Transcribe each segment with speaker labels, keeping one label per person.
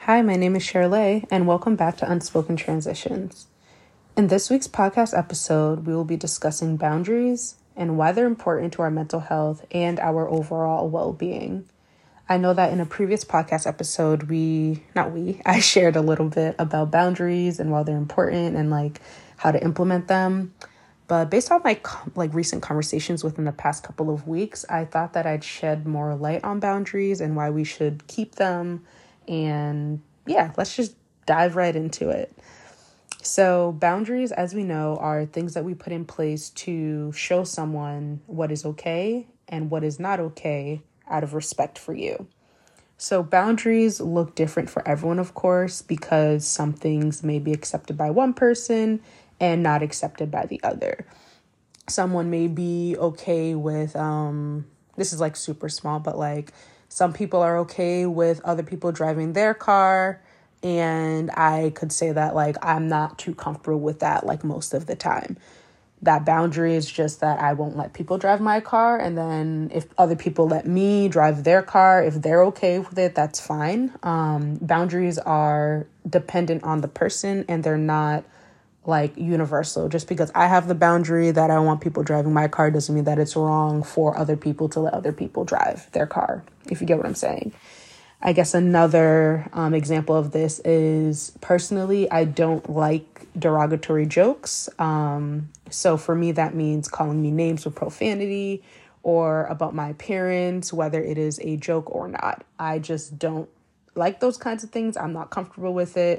Speaker 1: Hi, my name is Shirley, and welcome back to Unspoken Transitions. In this week's podcast episode, we will be discussing boundaries and why they're important to our mental health and our overall well-being. I know that in a previous podcast episode, I shared a little bit about boundaries and why they're important and how to implement them. But based on my recent conversations within the past couple of weeks, I thought that I'd shed more light on boundaries and why we should keep them. And yeah, let's just dive right into it. So boundaries, as we know, are things that we put in place to show someone what is okay and what is not okay out of respect for you. So boundaries look different for everyone, of course, because some things may be accepted by one person and not accepted by the other. Someone may be okay with, this is super small, but some people are okay with other people driving their car. And I could say that I'm not too comfortable with that most of the time. That boundary is just that I won't let people drive my car. And then if other people let me drive their car, if they're okay with it, that's fine. Boundaries are dependent on the person and they're not universal. Just because I have the boundary that I want people driving my car doesn't mean that it's wrong for other people to let other people drive their car, if you get what I'm saying. I guess another example of this is personally, I don't like derogatory jokes. So for me, that means calling me names with profanity or about my appearance, whether it is a joke or not. I just don't like those kinds of things. I'm not comfortable with it.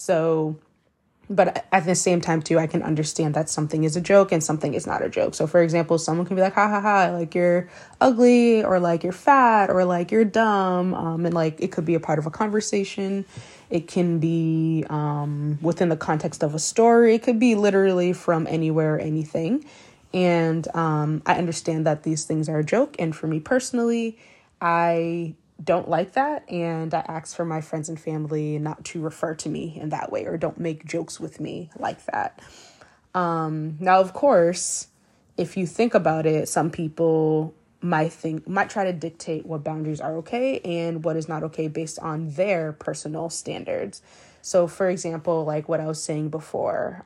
Speaker 1: But at the same time, too, I can understand that something is a joke and something is not a joke. So, for example, someone can be like, ha, ha, ha, you're ugly or you're fat or you're dumb. And it could be a part of a conversation. It can be within the context of a story. It could be literally from anywhere, anything. And I understand that these things are a joke. And for me personally, I don't like that, and I ask for my friends and family not to refer to me in that way or don't make jokes with me like that. Now, of course, if you think about it, some people might try to dictate what boundaries are okay and what is not okay based on their personal standards. So, for example, what I was saying before,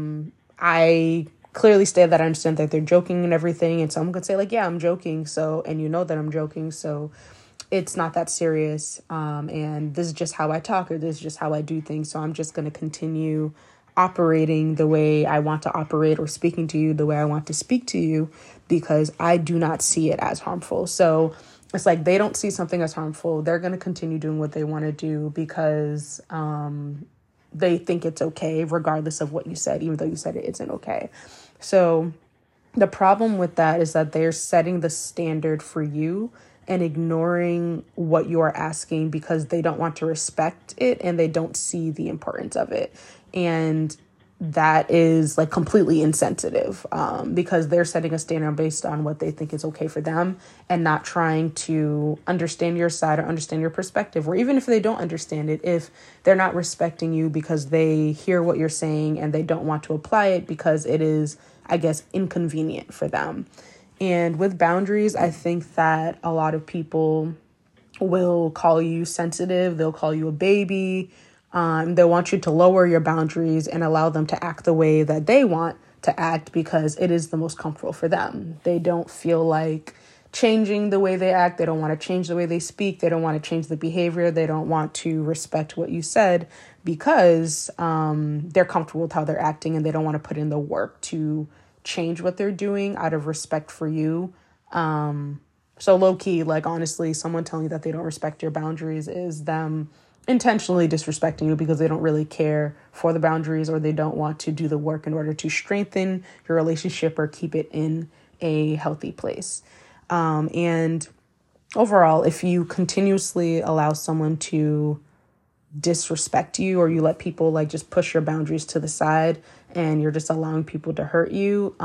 Speaker 1: I clearly state that I understand that they're joking and everything, and someone could say yeah, I'm joking, so, and you know that I'm joking, so it's not that serious, and this is just how I talk, or this is just how I do things, so I'm just going to continue operating the way I want to operate or speaking to you the way I want to speak to you because I do not see it as harmful. So it's they don't see something as harmful. They're going to continue doing what they want to do because they think it's okay regardless of what you said, even though you said it isn't okay. So the problem with that is that they're setting the standard for you and ignoring what you are asking because they don't want to respect it and they don't see the importance of it. And that is completely insensitive because they're setting a standard based on what they think is okay for them and not trying to understand your side or understand your perspective. Or even if they don't understand it, if they're not respecting you because they hear what you're saying and they don't want to apply it because it is, I guess, inconvenient for them. And with boundaries, I think that a lot of people will call you sensitive. They'll call you a baby. They'll want you to lower your boundaries and allow them to act the way that they want to act because it is the most comfortable for them. They don't feel like changing the way they act. They don't want to change the way they speak. They don't want to change the behavior. They don't want to respect what you said because they're comfortable with how they're acting and they don't want to put in the work to change what they're doing out of respect for you. So low key, honestly, someone telling you that they don't respect your boundaries is them intentionally disrespecting you because they don't really care for the boundaries or they don't want to do the work in order to strengthen your relationship or keep it in a healthy place. And overall, if you continuously allow someone to disrespect you or you let people just push your boundaries to the side and you're just allowing people to hurt you,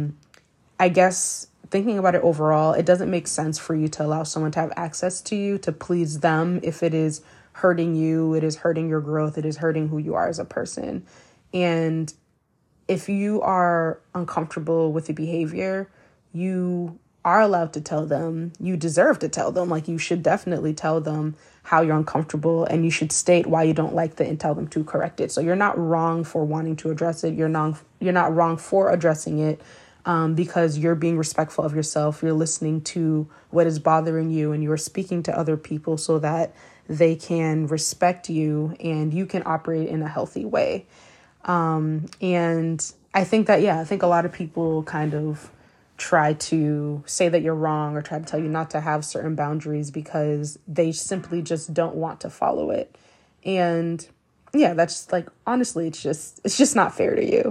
Speaker 1: I guess thinking about it overall, it doesn't make sense for you to allow someone to have access to you to please them if it is hurting you, it is hurting your growth, it is hurting who you are as a person. And if you are uncomfortable with the behavior, you are allowed to tell them. You deserve to tell them. Like, you should definitely tell them how you're uncomfortable, and you should state why you don't like it and tell them to correct it. So you're not wrong for wanting to address it. You're not wrong for addressing it, because you're being respectful of yourself. You're listening to what is bothering you, and you're speaking to other people so that they can respect you and you can operate in a healthy way. And I think a lot of people kind of try to say that you're wrong or try to tell you not to have certain boundaries because they simply just don't want to follow it. And yeah, that's like, honestly, it's just not fair to you.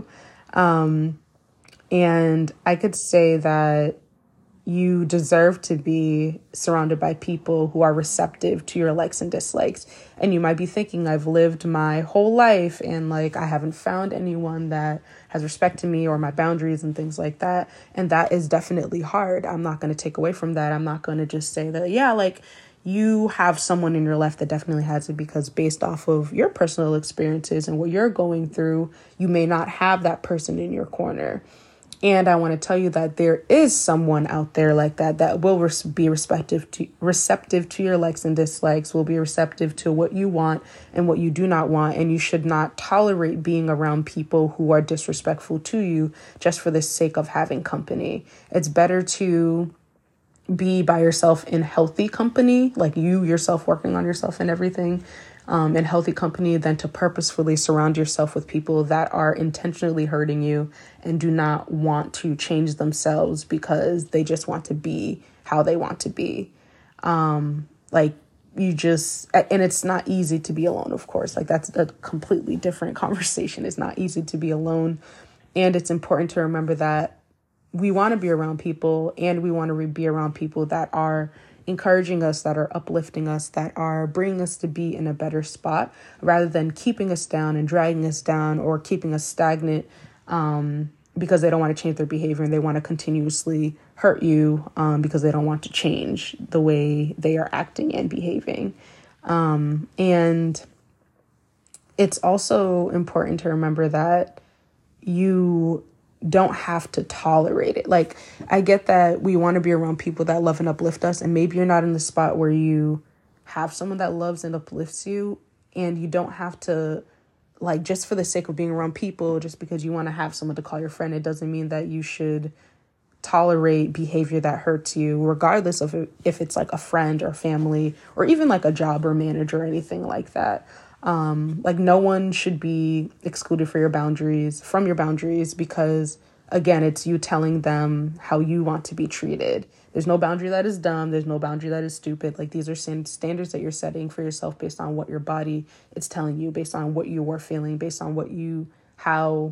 Speaker 1: And I could say that you deserve to be surrounded by people who are receptive to your likes and dislikes. And you might be thinking, I've lived my whole life and like I haven't found anyone that has respected me or my boundaries and things like that. And that is definitely hard. I'm not going to take away from that. I'm not going to just say that, yeah, like you have someone in your life that definitely has it, because based off of your personal experiences and what you're going through, you may not have that person in your corner. And I want to tell you that there is someone out there like that will be receptive to your likes and dislikes, will be receptive to what you want and what you do not want. And you should not tolerate being around people who are disrespectful to you just for the sake of having company. It's better to be by yourself in healthy company, like you yourself working on yourself and everything, in healthy company, than to purposefully surround yourself with people that are intentionally hurting you and do not want to change themselves because they just want to be how they want to be. And it's not easy to be alone, of course. Like, that's a completely different conversation. It's not easy to be alone. And it's important to remember that we want to be around people, and we want to be around people that are encouraging us, that are uplifting us, that are bringing us to be in a better spot, rather than keeping us down and dragging us down or keeping us stagnant, because they don't want to change their behavior and they want to continuously hurt you, because they don't want to change the way they are acting and behaving. And it's also important to remember that you don't have to tolerate it. Like, I get that we want to be around people that love and uplift us, and maybe you're not in the spot where you have someone that loves and uplifts you, and you don't have to, like, just for the sake of being around people, just because you want to have someone to call your friend, it doesn't mean that you should tolerate behavior that hurts you, regardless of if it's like a friend or family or even like a job or manager or anything like that. Like, no one should be excluded from your boundaries, because again, it's you telling them how you want to be treated. There's no boundary that is dumb. There's no boundary that is stupid. Like, these are standards that you're setting for yourself based on what your body is telling you, based on what you are feeling, based on what how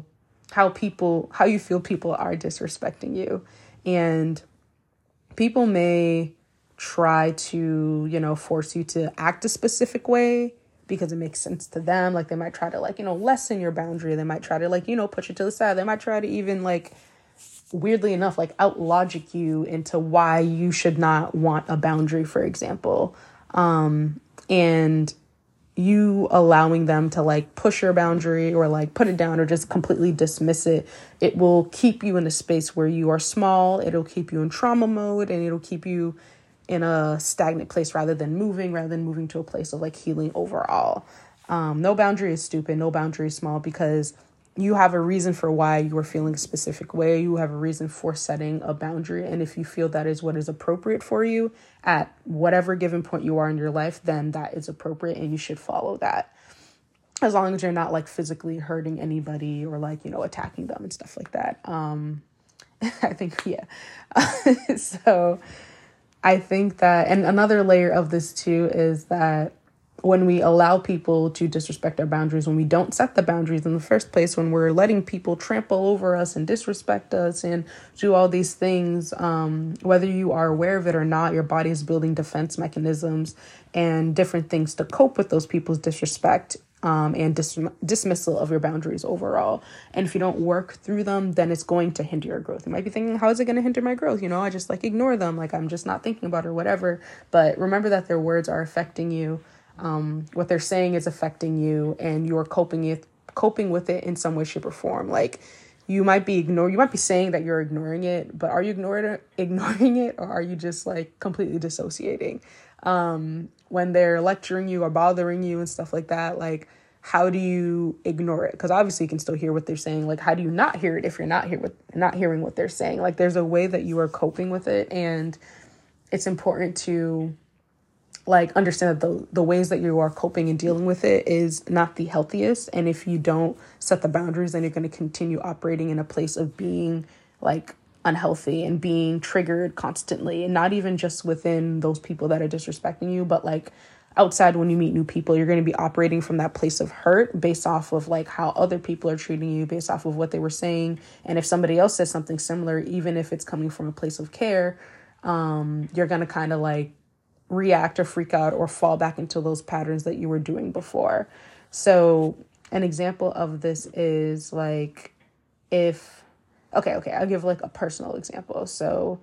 Speaker 1: you feel people are disrespecting you. And people may try to, force you to act a specific way because it makes sense to them. Like, they might try to lessen your boundary. They might try to push it to the side. They might try to even weirdly enough, out logic you into why you should not want a boundary, for example. And you allowing them to push your boundary or put it down or just completely dismiss it, it will keep you in a space where you are small. It'll keep you in trauma mode, and it'll keep you in a stagnant place rather than moving to a place of healing overall. No boundary is stupid. No boundary is small, because you have a reason for why you are feeling a specific way. You have a reason for setting a boundary. And if you feel that is what is appropriate for you at whatever given point you are in your life, then that is appropriate and you should follow that. As long as you're not physically hurting anybody or attacking them and stuff like that. I think, yeah. So I think that, and another layer of this too is that when we allow people to disrespect our boundaries, when we don't set the boundaries in the first place, when we're letting people trample over us and disrespect us and do all these things, whether you are aware of it or not, your body is building defense mechanisms and different things to cope with those people's disrespect and dismissal of your boundaries overall. And if you don't work through them, then it's going to hinder your growth. You might be thinking, how is it going to hinder my growth? I just ignore them. I'm just not thinking about it or whatever. But remember that their words are affecting you. What they're saying is affecting you, and you're coping with it in some way, shape, or form. you might be saying that you're ignoring it, but are you ignoring it, or are you just like completely dissociating? When they're lecturing you or bothering you and stuff like that, like, how do you ignore it? Because obviously you can still hear what they're saying. Like, how do you not hear it if you're not hearing what they're saying? Like, there's a way that you are coping with it, and it's important to like understand that the ways that you are coping and dealing with it is not the healthiest. And if you don't set the boundaries, then you're going to continue operating in a place of being like unhealthy and being triggered constantly, and not even just within those people that are disrespecting you, but like outside when you meet new people, you're going to be operating from that place of hurt based off of like how other people are treating you, based off of what they were saying. And if somebody else says something similar, even if it's coming from a place of care, you're going to kind of like react or freak out or fall back into those patterns that you were doing before. So an example of this is like I'll give like a personal example. So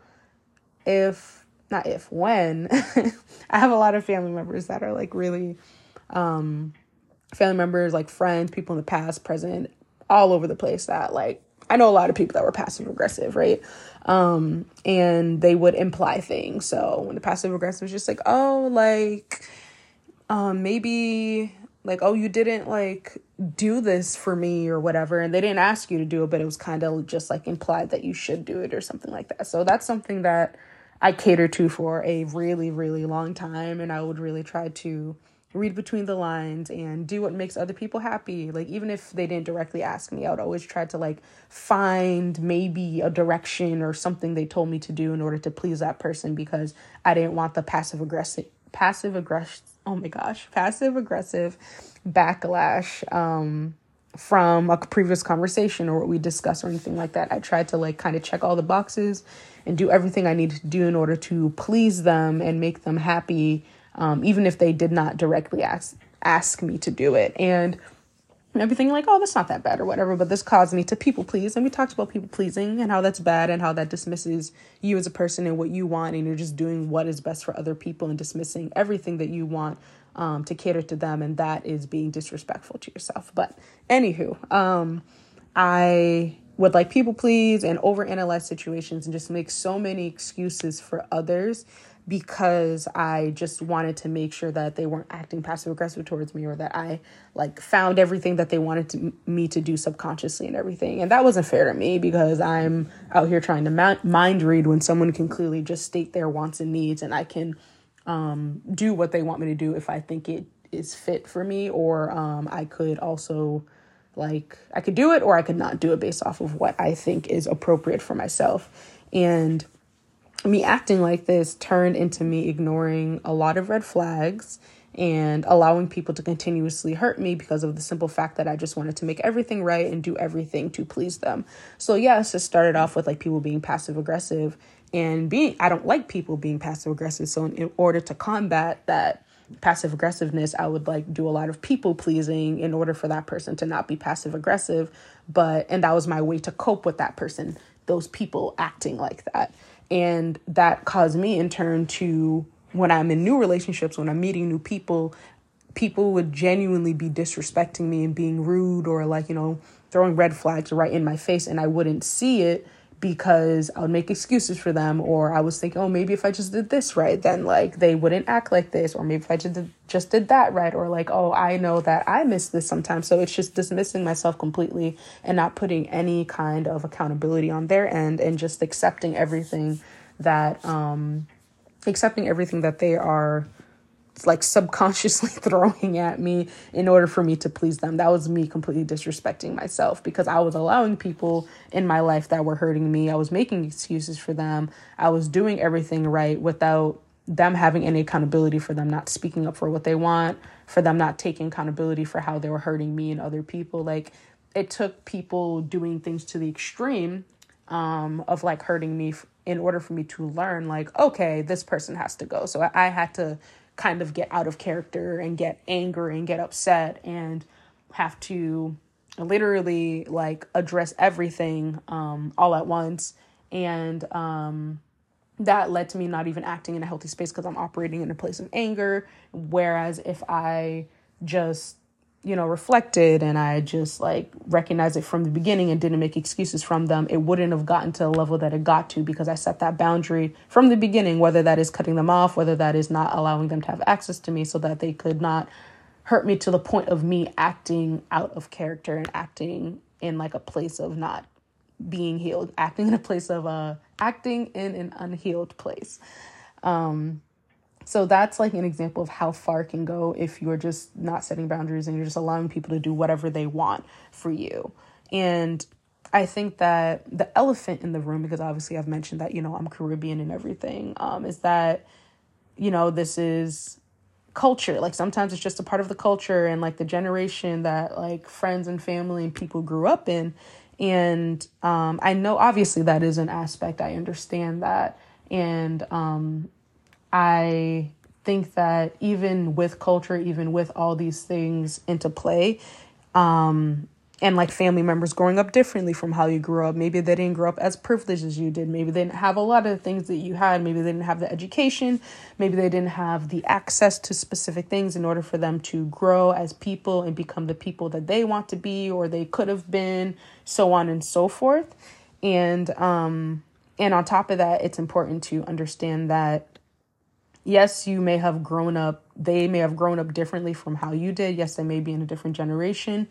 Speaker 1: when I have a lot of family members that are like really family members, like friends, people in the past, present, all over the place, that like I know a lot of people that were passive aggressive, right? And they would imply things. So when the passive aggressive was just like, oh, like, maybe like, oh, you didn't like do this for me or whatever. And they didn't ask you to do it, but it was kind of just like implied that you should do it or something like that. So that's something that I catered to for a really, really long time. And I would really try to read between the lines and do what makes other people happy. Like, even if they didn't directly ask me, I would always try to like find maybe a direction or something they told me to do in order to please that person, because I didn't want the passive aggressive backlash from a previous conversation or what we discussed or anything like that. I tried to like kind of check all the boxes and do everything I needed to do in order to please them and make them happy, even if they did not directly ask me to do it. And everything like, oh, that's not that bad or whatever, but this caused me to people please. And we talked about people pleasing and how that's bad and how that dismisses you as a person and what you want, and you're just doing what is best for other people and dismissing everything that you want to cater to them, and that is being disrespectful to yourself. But anywho, I would like people please and overanalyze situations and just make so many excuses for others, because I just wanted to make sure that they weren't acting passive aggressive towards me, or that I like found everything that they wanted me to do subconsciously and everything. And that wasn't fair to me, because I'm out here trying to mind read when someone can clearly just state their wants and needs, and I can do what they want me to do if I think it is fit for me, or I could also like, I could do it or I could not do it based off of what I think is appropriate for myself. And me acting like this turned into me ignoring a lot of red flags and allowing people to continuously hurt me because of the simple fact that I just wanted to make everything right and do everything to please them. So yes, it started off with like people being passive aggressive, and I don't like people being passive aggressive. So in order to combat that passive aggressiveness, I would like do a lot of people pleasing in order for that person to not be passive aggressive. And that was my way to cope with that person, those people acting like that. And that caused me in turn to, when I'm in new relationships, when I'm meeting new people, people would genuinely be disrespecting me and being rude, or like, throwing red flags right in my face, and I wouldn't see it because I would make excuses for them, or I was thinking, oh, maybe if I just did this right, then like they wouldn't act like this, or maybe if I just did that right, or like, oh, I know that I miss this sometimes. So it's just dismissing myself completely and not putting any kind of accountability on their end, and just accepting everything that they are like subconsciously throwing at me in order for me to please them. That was me completely disrespecting myself, because I was allowing people in my life that were hurting me. I was making excuses for them. I was doing everything right without them having any accountability, for them not speaking up for what they want, for them not taking accountability for how they were hurting me and other people. Like, it took people doing things to the extreme of like hurting me in order for me to learn like, okay, this person has to go. So I had to kind of get out of character and get angry and get upset and have to literally like address everything all at once. And that led to me not even acting in a healthy space, because I'm operating in a place of anger. Whereas if I just reflected and I just like recognized it from the beginning and didn't make excuses from them, it wouldn't have gotten to the level that it got to because I set that boundary from the beginning, whether that is cutting them off, whether that is not allowing them to have access to me so that they could not hurt me to the point of me acting out of character and acting in like a place of not being healed, acting in a place of acting in an unhealed place. So that's like an example of how far it can go if you're just not setting boundaries and you're just allowing people to do whatever they want for you. And I think that the elephant in the room, because obviously I've mentioned that, I'm Caribbean and everything, is that, this is culture. Like sometimes it's just a part of the culture and like the generation that like friends and family and people grew up in. And I know obviously that is an aspect. I understand that. And I think that even with culture, even with all these things into play, and like family members growing up differently from how you grew up, maybe they didn't grow up as privileged as you did. Maybe they didn't have a lot of the things that you had. Maybe they didn't have the education. Maybe they didn't have the access to specific things in order for them to grow as people and become the people that they want to be or they could have been, so on and so forth. And on top of that, it's important to understand that yes, they may have grown up differently from how you did. Yes, they may be in a different generation.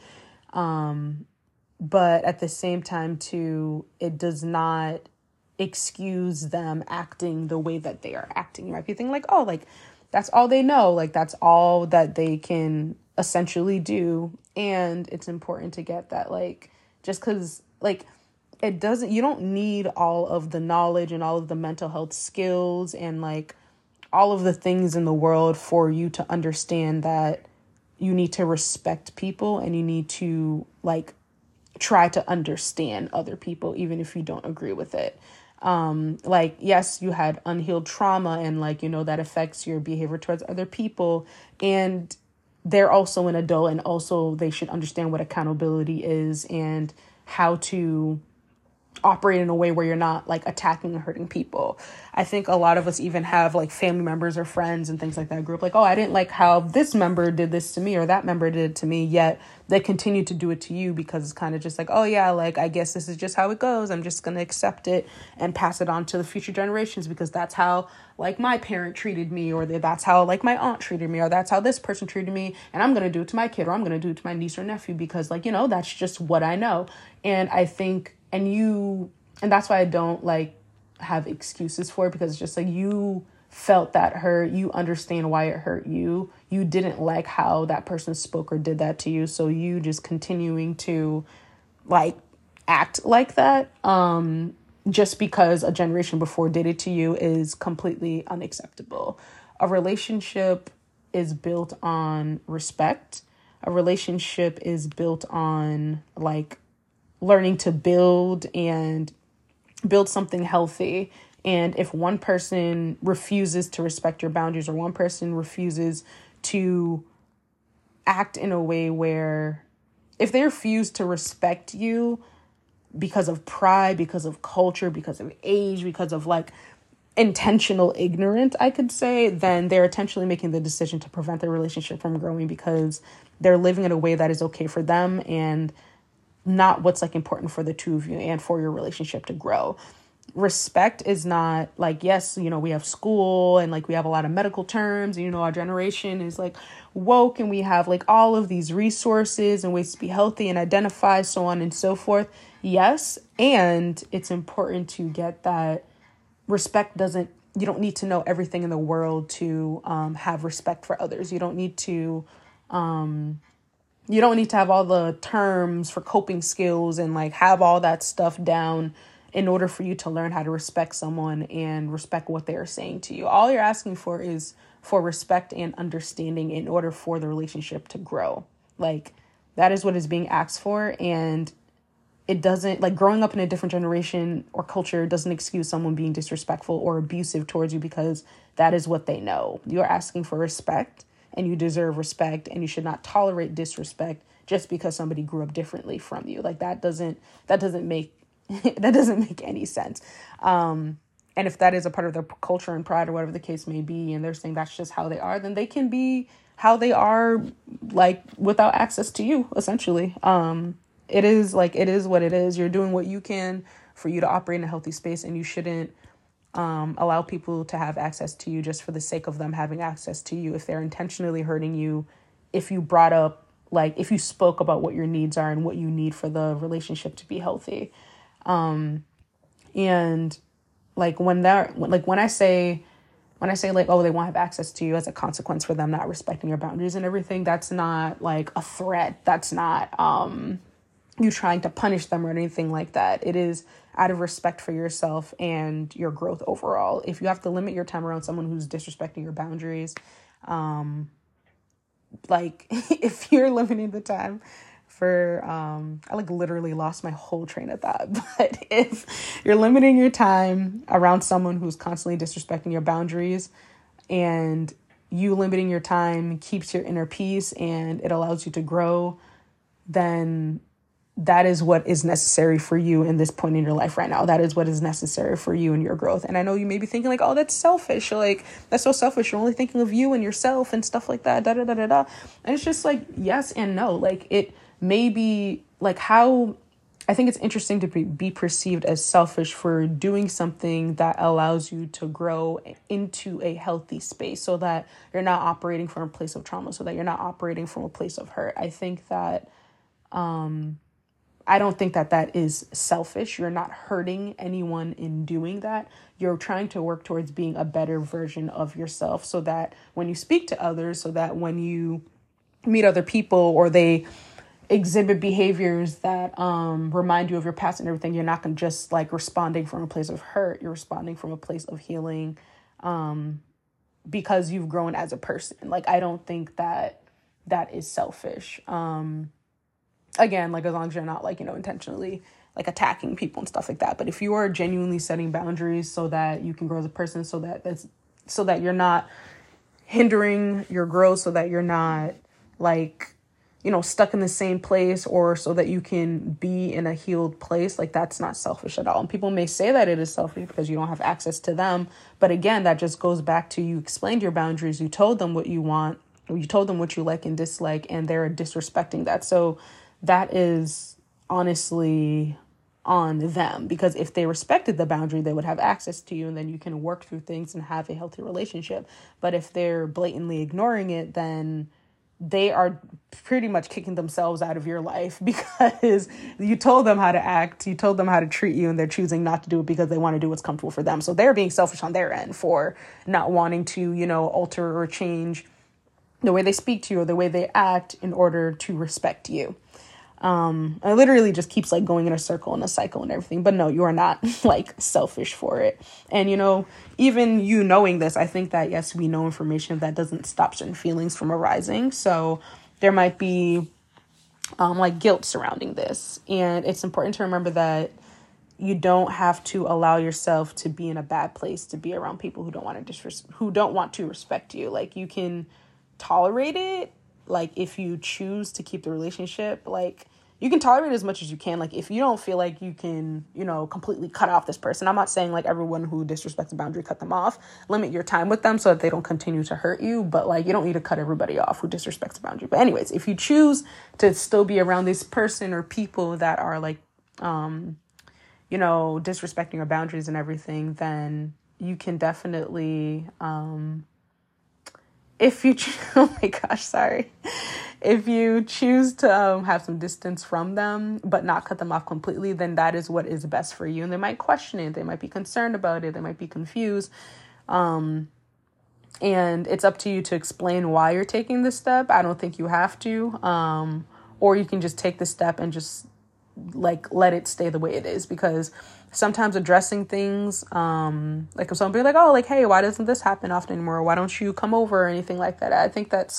Speaker 1: But at the same time, too, it does not excuse them acting the way that they are acting. You might be thinking like, oh, like that's all they know. Like that's all that they can essentially do. And it's important to get that, like, just because like you don't need all of the knowledge and all of the mental health skills and like all of the things in the world for you to understand that you need to respect people and you need to like try to understand other people, even if you don't agree with it. Like, yes, you had unhealed trauma and like, that affects your behavior towards other people. And they're also an adult and also they should understand what accountability is and how to operate in a way where you're not like attacking and hurting people. I think a lot of us even have like family members or friends and things like that group like, oh, I didn't like how this member did this to me or that member did it to me, yet they continue to do it to you because it's kind of just like, oh yeah, like I guess this is just how it goes. I'm just going to accept it and pass it on to the future generations because that's how like my parent treated me or that's how like my aunt treated me or that's how this person treated me and I'm going to do it to my kid or I'm going to do it to my niece or nephew because like, that's just what I know. And I think and that's why I don't like have excuses for it because it's just like you felt that hurt. You understand why it hurt you. You didn't like how that person spoke or did that to you. So you just continuing to like act like that just because a generation before did it to you is completely unacceptable. A relationship is built on respect. A relationship is built on like learning to build something healthy. And if one person refuses to respect your boundaries or one person refuses to act in a way where if they refuse to respect you because of pride, because of culture, because of age, because of like intentional ignorance, I could say, then they're intentionally making the decision to prevent the relationship from growing because they're living in a way that is okay for them and not what's like important for the two of you and for your relationship to grow. Respect is not like, yes, we have school and like we have a lot of medical terms, our generation is like woke and we have like all of these resources and ways to be healthy and identify, so on and so forth. Yes. And it's important to get that respect you don't need to know everything in the world to have respect for others. You don't need to have all the terms for coping skills and like have all that stuff down in order for you to learn how to respect someone and respect what they are saying to you. All you're asking for is for respect and understanding in order for the relationship to grow. Like that is what is being asked for. And it doesn't like growing up in a different generation or culture doesn't excuse someone being disrespectful or abusive towards you because that is what they know. You're asking for respect. And you deserve respect and you should not tolerate disrespect just because somebody grew up differently from you. Like that doesn't make any sense. And if that is a part of their culture and pride or whatever the case may be, and they're saying that's just how they are, then they can be how they are like without access to you, essentially. It is what it is. You're doing what you can for you to operate in a healthy space, and you shouldn't allow people to have access to you just for the sake of them having access to you. If they're intentionally hurting you, if you brought up, like, if you spoke about what your needs are and what you need for the relationship to be healthy. And like when I say like, oh, they won't have access to you as a consequence for them not respecting your boundaries and everything, that's not like a threat. That's not you trying to punish them or anything like that. It is out of respect for yourself and your growth overall. If you have to limit your time around someone who's disrespecting your boundaries, like if you're limiting the time for I like literally lost my whole train of thought, but if you're limiting your time around someone who's constantly disrespecting your boundaries, and you limiting your time keeps your inner peace and it allows you to grow, then that is what is necessary for you in this point in your life right now. That is what is necessary for you and your growth. And I know you may be thinking like, oh, that's selfish. Like, that's so selfish. You're only thinking of you and yourself and stuff like that. Da, da, da, da, da. And it's just like, yes and no. Like, it may be like how I think it's interesting to be perceived as selfish for doing something that allows you to grow into a healthy space, so that you're not operating from a place of trauma, so that you're not operating from a place of hurt. I think that, I don't think that is selfish. You're not hurting anyone in doing that. You're trying to work towards being a better version of yourself, so that when you speak to others, so that when you meet other people or they exhibit behaviors that remind you of your past and everything, you're not going to just like responding from a place of hurt. You're responding from a place of healing, because you've grown as a person. Like, I don't think that is selfish. Again, like, as long as you're not like, intentionally like attacking people and stuff like that. But if you are genuinely setting boundaries so that you can grow as a person, so that you're not hindering your growth, so that you're not like, stuck in the same place, or so that you can be in a healed place, like, that's not selfish at all. And people may say that it is selfish because you don't have access to them. But again, that just goes back to, you explained your boundaries, you told them what you want, or you told them what you like and dislike, and they're disrespecting that. So that is honestly on them, because if they respected the boundary, they would have access to you, and then you can work through things and have a healthy relationship. But if they're blatantly ignoring it, then they are pretty much kicking themselves out of your life, because you told them how to act, you told them how to treat you, and they're choosing not to do it because they want to do what's comfortable for them. So they're being selfish on their end for not wanting to, alter or change the way they speak to you or the way they act in order to respect you. It literally just keeps like going in a circle and a cycle and everything. But no, you are not like selfish for it. And, even you knowing this, I think that, yes, we know information that doesn't stop certain feelings from arising. So there might be like guilt surrounding this. And it's important to remember that you don't have to allow yourself to be in a bad place to be around people who don't want to respect you. Like, you can tolerate it. Like, if you choose to keep the relationship, like, you can tolerate it as much as you can. Like, if you don't feel like you can, completely cut off this person. I'm not saying like everyone who disrespects a boundary, cut them off. Limit your time with them so that they don't continue to hurt you. But like, you don't need to cut everybody off who disrespects a boundary. But anyways, if you choose to still be around this person or people that are like, disrespecting your boundaries and everything, then you can definitely, if you choose to have some distance from them, but not cut them off completely, then that is what is best for you. And they might question it. They might be concerned about it. They might be confused. And it's up to you to explain why you're taking this step. I don't think you have to. Or you can just take the step and just like let it stay the way it is, because sometimes addressing things, like if somebody like, oh, like, hey, why doesn't this happen often anymore? Why don't you come over or anything like that? I think that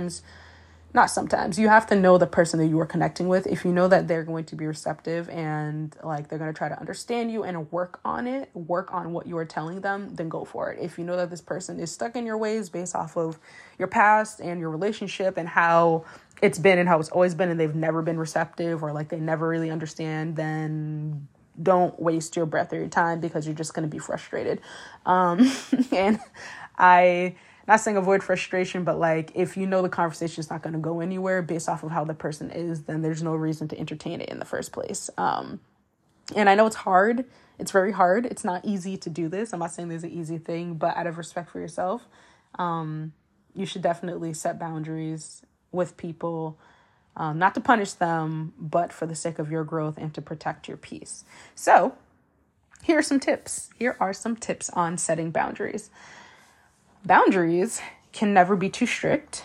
Speaker 1: you have to know the person that you are connecting with. If you know that they're going to be receptive and like they're going to try to understand you and work on what you are telling them, then go for it. If you know that this person is stuck in your ways based off of your past and your relationship and how it's been and how it's always been, and they've never been receptive or like they never really understand, then don't waste your breath or your time, because you're just going to be frustrated. And I not saying avoid frustration, but like if you know the conversation is not going to go anywhere based off of how the person is, then there's no reason to entertain it in the first place. And I know it's hard. It's very hard. It's not easy to do this. I'm not saying there's an easy thing, but out of respect for yourself, you should definitely set boundaries with people, not to punish them, but for the sake of your growth and to protect your peace. So here are some tips. Here are some tips on setting boundaries. Boundaries can never be too strict,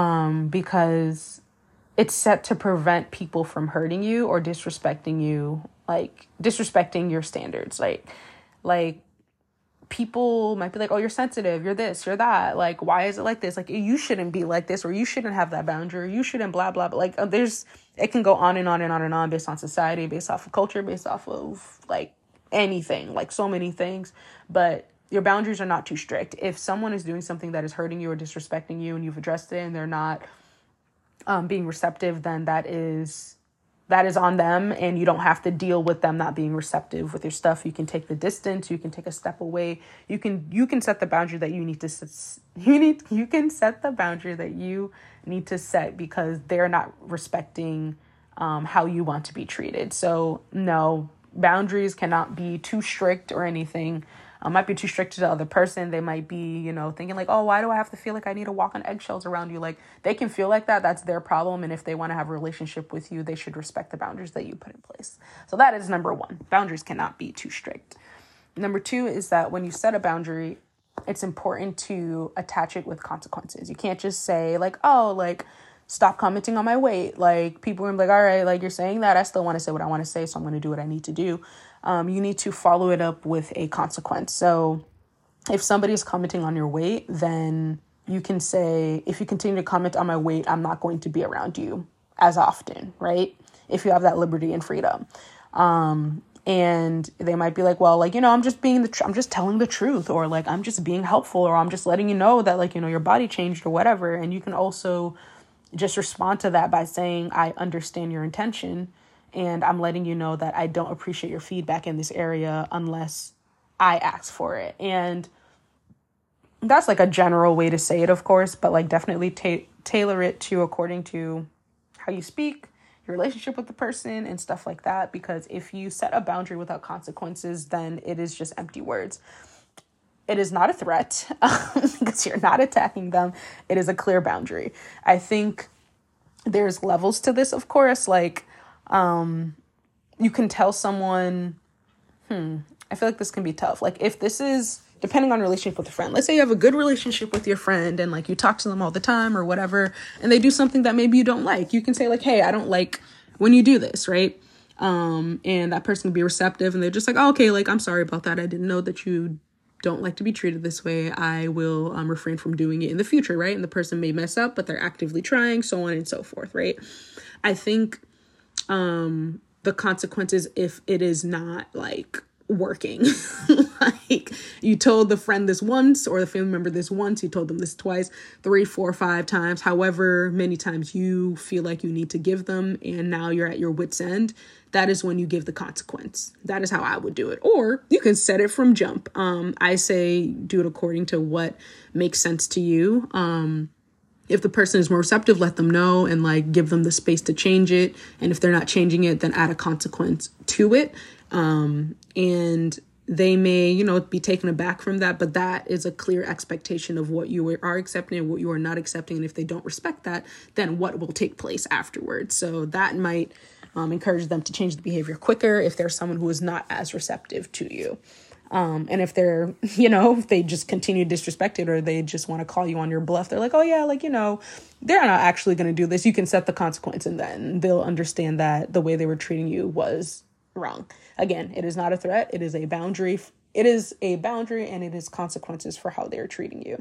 Speaker 1: because it's set to prevent people from hurting you or disrespecting you, like disrespecting your standards. Like people might be like, oh, you're sensitive, you're this, you're that. Like, why is it like this? Like, you shouldn't be like this, or you shouldn't have that boundary, or you shouldn't blah, blah, blah. Like, it can go on and on and on and on based on society, based off of culture, based off of like anything, like so many things. But your boundaries are not too strict. If someone is doing something that is hurting you or disrespecting you and you've addressed it and they're not being receptive, then that is on them, and you don't have to deal with them not being receptive with your stuff. You can take the distance, you can take a step away. You can set the boundary that you need to set. You can set the boundary that you need to set because they're not respecting how you want to be treated. So no, boundaries cannot be too strict or anything. Might be too strict to the other person. They might be, thinking like, oh, why do I have to feel like I need to walk on eggshells around you? Like, they can feel like that. That's their problem. And if they want to have a relationship with you, they should respect the boundaries that you put in place. So that is number one. Boundaries cannot be too strict. Number two is that when you set a boundary, it's important to attach it with consequences. You can't just say like, oh, like, stop commenting on my weight. Like, people are like, all right, like, you're saying that. I still want to say what I want to say, so I'm going to do what I need to do. You need to follow it up with a consequence. So if somebody's commenting on your weight, then you can say, if you continue to comment on my weight, I'm not going to be around you as often, right? If you have that liberty and freedom. And they might be like, well, like, I'm just I'm just telling the truth, or like, I'm just being helpful, or I'm just letting you know that, like, your body changed or whatever. And you can also just respond to that by saying, I understand your intention, and I'm letting you know that I don't appreciate your feedback in this area unless I ask for it. And that's like a general way to say it, of course, but like definitely tailor it to according to how you speak, your relationship with the person and stuff like that. Because if you set a boundary without consequences, then it is just empty words. It is not a threat because you're not attacking them. It is a clear boundary. I think there's levels to this, of course, like, you can tell someone, I feel like this can be tough. Like, if this is depending on relationship with a friend, let's say you have a good relationship with your friend and like you talk to them all the time or whatever, and they do something that maybe you don't like, you can say like, hey, I don't like when you do this, right? And that person can be receptive and they're just like, oh, okay, like, I'm sorry about that. I didn't know that you don't like to be treated this way. I will refrain from doing it in the future, right? And the person may mess up, but they're actively trying, so on and so forth, right? I think the consequences, if it is not like working, like you told the friend this once or the family member this once, you told them this twice, 3, 4, 5 times, however many times you feel like you need to give them, and now you're at your wit's end, that is when you give the consequence. That is how I would do it. Or you can set it from jump. I say do it according to what makes sense to you. If the person is more receptive, let them know and like give them the space to change it. And if they're not changing it, then add a consequence to it. And they may, be taken aback from that, but that is a clear expectation of what you are accepting and what you are not accepting. And if they don't respect that, then what will take place afterwards. So that might encourage them to change the behavior quicker if there's someone who is not as receptive to you. And if they're, if they just continue to disrespect it, or they just want to call you on your bluff, they're like, oh yeah, like, they're not actually going to do this. You can set the consequence and then they'll understand that the way they were treating you was wrong. Again, it is not a threat. It is a boundary. It is a boundary and it is consequences for how they're treating you.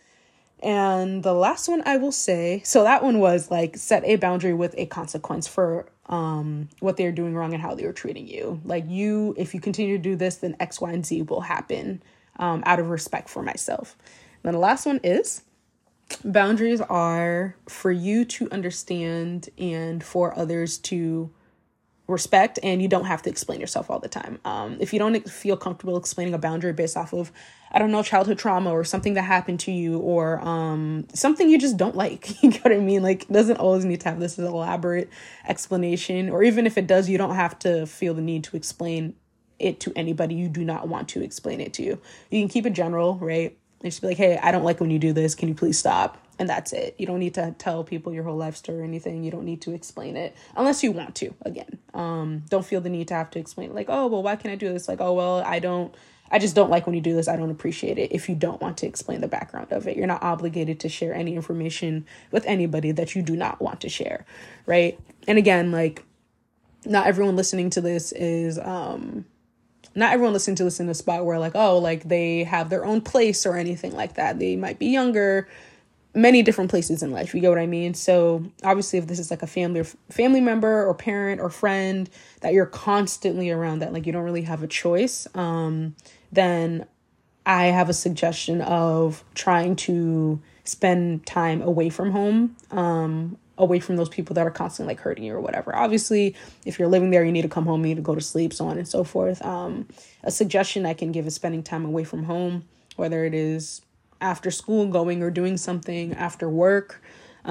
Speaker 1: And the last one I will say, so that one was like set a boundary with a consequence for what they're doing wrong and how they were treating you. Like if you continue to do this, then X, Y, and Z will happen out of respect for myself. And then the last one is boundaries are for you to understand and for others to respect, and you don't have to explain yourself all the time. If you don't feel comfortable explaining a boundary based off of, I don't know, childhood trauma or something that happened to you, or something you just don't like, you know what I mean? Like, it doesn't always need to have this elaborate explanation, or even if it does, you don't have to feel the need to explain it to anybody you do not want to explain it to. You can keep it general, right? Just be like, hey, I don't like when you do this. Can you please stop? And that's it. You don't need to tell people your whole life story or anything. You don't need to explain it unless you want to. Again, don't feel the need to have to explain it. Like, oh, well, why can't I do this? Like, oh, well, I just don't like when you do this. I don't appreciate it. If you don't want to explain the background of it, you're not obligated to share any information with anybody that you do not want to share, right? And again, like, not everyone listening to this is not everyone listening to this in a spot where like, oh, like they have their own place or anything like that. They might be younger, many different places in life. You get what I mean? So obviously, if this is like a family member or parent or friend that you're constantly around, that like you don't really have a choice, then I have a suggestion of trying to spend time away from home, away from those people that are constantly like hurting you or whatever. Obviously, if you're living there, you need to come home, you need to go to sleep, so on and so forth. A suggestion I can give is spending time away from home, whether it is after school, going or doing something after work,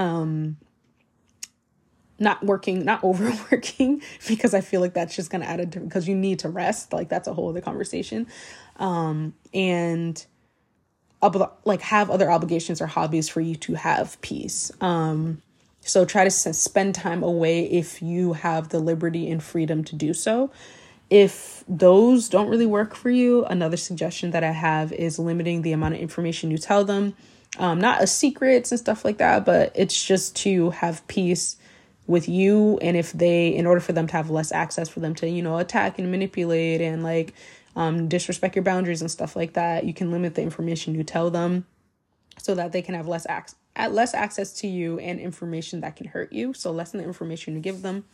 Speaker 1: not overworking, because I feel like that's just going to add it, because you need to rest. Like, that's a whole other conversation. And like have other obligations or hobbies for you to have peace. So try to spend time away if you have the liberty and freedom to do so. If those don't really work for you, another suggestion that I have is limiting the amount of information you tell them. Not as secrets and stuff like that, but it's just to have peace with you. And in order for them to have less access, for them to, attack and manipulate and like disrespect your boundaries and stuff like that, you can limit the information you tell them so that they can have less access to you and information that can hurt you. So lessen the information you give them.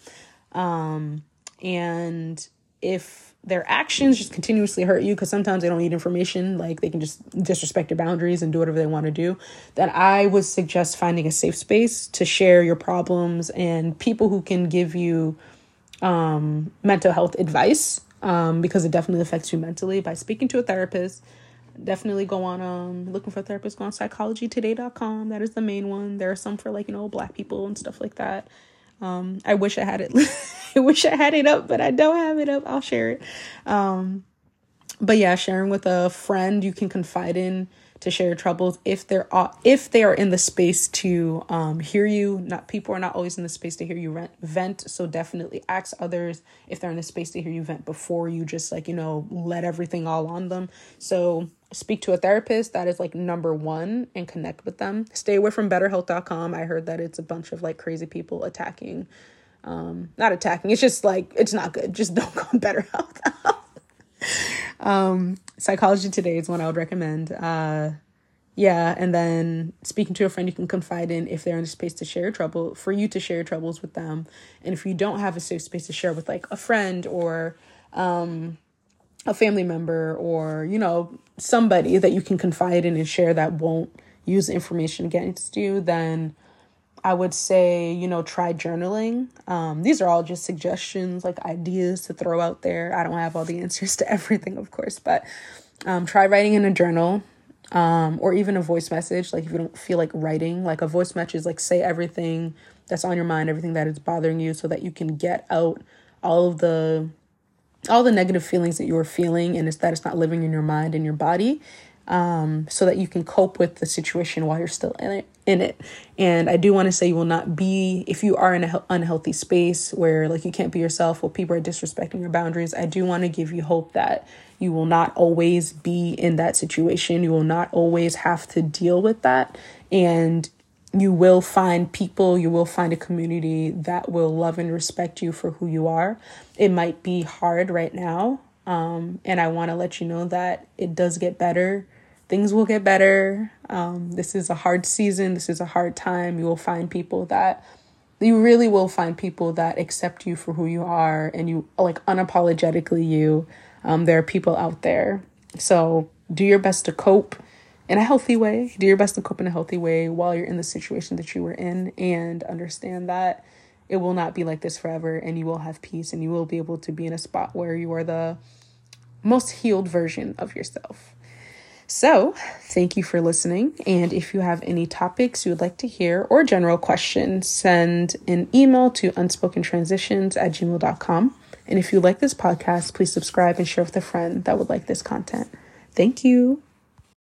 Speaker 1: And if their actions just continuously hurt you, because sometimes they don't need information, like they can just disrespect your boundaries and do whatever they want to do, then I would suggest finding a safe space to share your problems and people who can give you mental health advice, because it definitely affects you mentally, by speaking to a therapist. Definitely go on, looking for a therapist, go on psychologytoday.com. That is the main one. There are some for like, Black people and stuff like that. I wish I had it. I wish I had it up, but I don't have it up. I'll share it. But yeah, sharing with a friend you can confide in to share your troubles if they are in the space to hear you. People are not always in the space to hear you vent. So definitely ask others if they're in the space to hear you vent before you just like, let everything all on them. So speak to a therapist. That is like number one, and connect with them. Stay away from betterhelp.com. I heard that it's a bunch of like crazy people attacking. Not attacking. It's just like, it's not good. Just don't go on BetterHelp. Psychology Today is one I would recommend. Yeah. And then speaking to a friend you can confide in if they're in a space to share for you to share your troubles with them. And if you don't have a safe space to share with like a friend or, a family member or, somebody that you can confide in and share that won't use information against you, then I would say, try journaling. These are all just suggestions, like ideas to throw out there. I don't have all the answers to everything, of course, but try writing in a journal, or even a voice message. Like if you don't feel like writing, like a voice message, like say everything that's on your mind, everything that is bothering you, so that you can get out all the negative feelings that you were feeling, and that it's not living in your mind and your body, so that you can cope with the situation while you're still in it. And I do want to say, you will not be, if you are in an unhealthy space where like you can't be yourself or people are disrespecting your boundaries, I do want to give you hope that you will not always be in that situation. You will not always have to deal with that. And you will find people, you will find a community that will love and respect you for who you are. It might be hard right now. And I want to let you know that it does get better. Things will get better. This is a hard season. This is a hard time. You really will find people that accept you for who you are, and you like unapologetically you. There are people out there. So do your best to cope in a healthy way. Do your best to cope in a healthy way while you're in the situation that you were in, and understand that it will not be like this forever, and you will have peace, and you will be able to be in a spot where you are the most healed version of yourself. So thank you for listening. And if you have any topics you would like to hear or general questions, send an email to unspokentransitions@gmail.com. And if you like this podcast, please subscribe and share with a friend that would like this content. Thank you.